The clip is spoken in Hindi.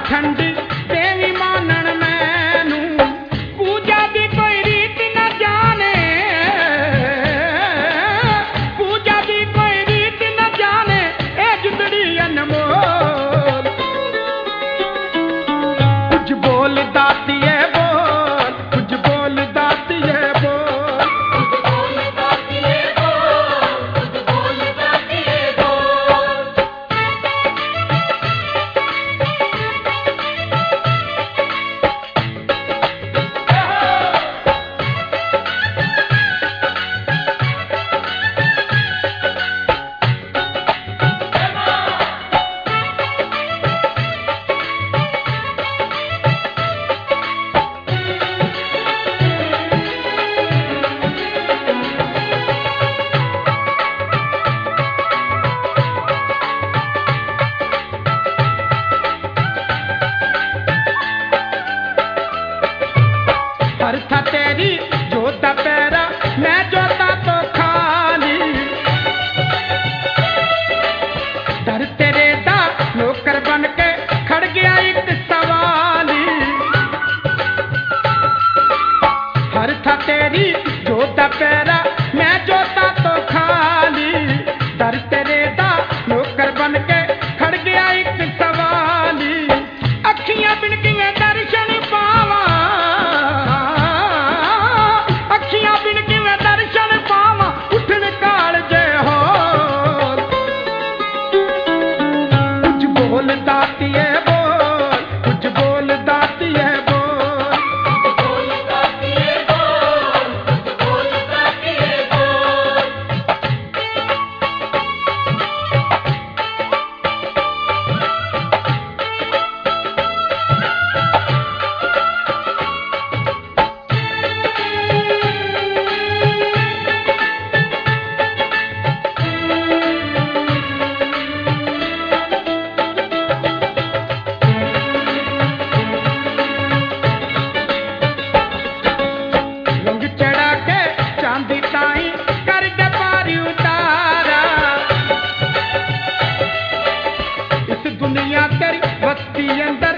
ठंडी देवी मानन मैनू पूजा दी कोई रीत न जाने, पूजा दी कोई रीत न जाने ए जुदड़ी अनमोल। कुछ बोल दातिए बोल, कुछ बोल दातिए बोल, कुछ बोल दातिए बोल, कुछ बोल दातिए बोल। हर था तेरी जोता पैरा मैं जोता तो खाली, दर तेरे दा नौकर बन के खड़ गया एक सवाली। हर था तेरी जोता पैरा मैं जोता तो खाली, दर तेरे दा नौकर बन के खड़ गया एक सवाली। अखियां बिनकियां दर्शन पावा, अखियां बिनकियां दर्शन पावा उठन काल जय हो। कुछ बोल दातिए बोल, कुछ बोल दातिए बोल, कुछ बोल दातिए बोल, कुछ बोल दातिए बोल। रंग चढ़ा के चांदी ताई कर के पारी उतारा, इस दुनिया तेरी बस्ती अंदर